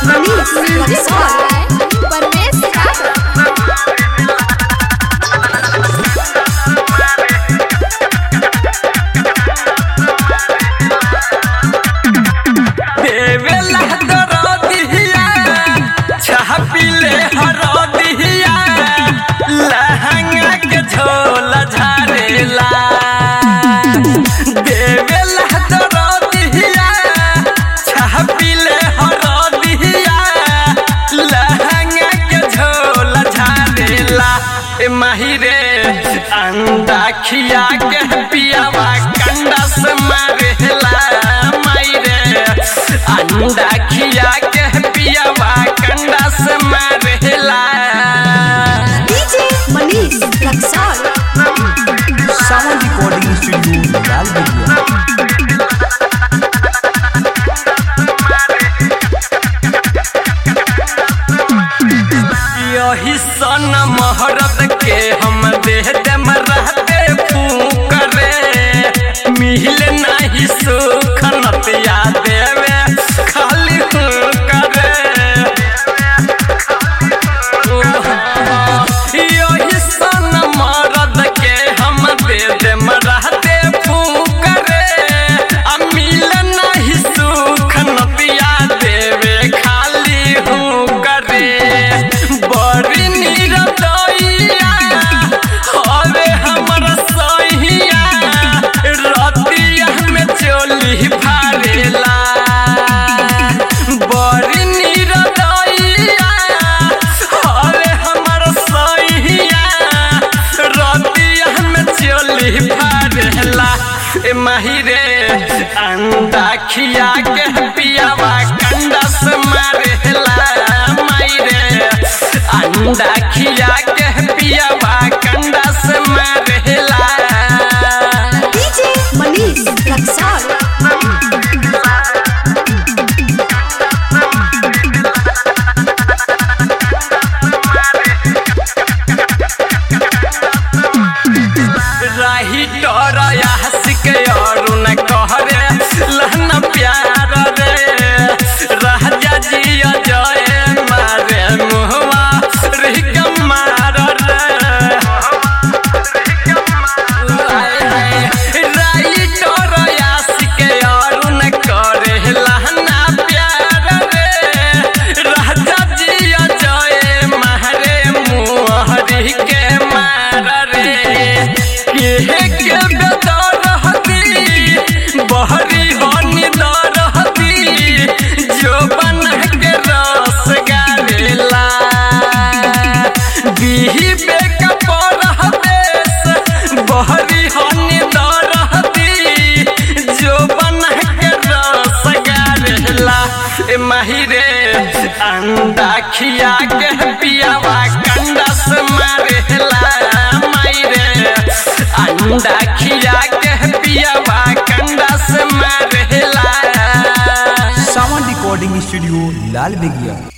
माहिरे अंडा खिया के पियावा कंडा से मारेला माहिरे अंडा खिया के पियावा कंडा से मारेला। DJ Manish Raxaul sound recording studio Lal Bigiya. यही सन महरत के हम देह दम रहते फूकरे मिल नहीं सुख नतिया देवे खाली करे। यही सन मरद के हम देह दम रहते फूकरे मिल नहीं सुख नतिया देवे खाली करे। बड़ी निरदैया हवे हमर सहिया रतिया में चोली फारेला। बड़ी निरदैया हवे हमर सहिया रतिया में चोली फारेला। माहिरे अंडा खिया के पियावा कंडा से मारेला माहिरे अंडा खिया के पियावा कंडा से मारेला। डीजे मनीष रक्सौल राही टोरया हंसिक और न कहरे लहना प्यार रे राजा जी जय मारे मुहवा रिक मार रे। राही टोरया हंसिक और न करे लहना प्यार रे राजा जी जय मारे मुहरी के मार रे। के बेदरहती बहरी होनी दरहती जो बना के रस गावेला बिही बेका परहदेश बहरी होनी दरहती जो बना के रस गावेला। माहिरे अंडा खिया के पियावा कंडा से मारेला माहिरे अंडा खिया के पियावा कंडा से मारेला। Sound recording studio Lal बिगिया।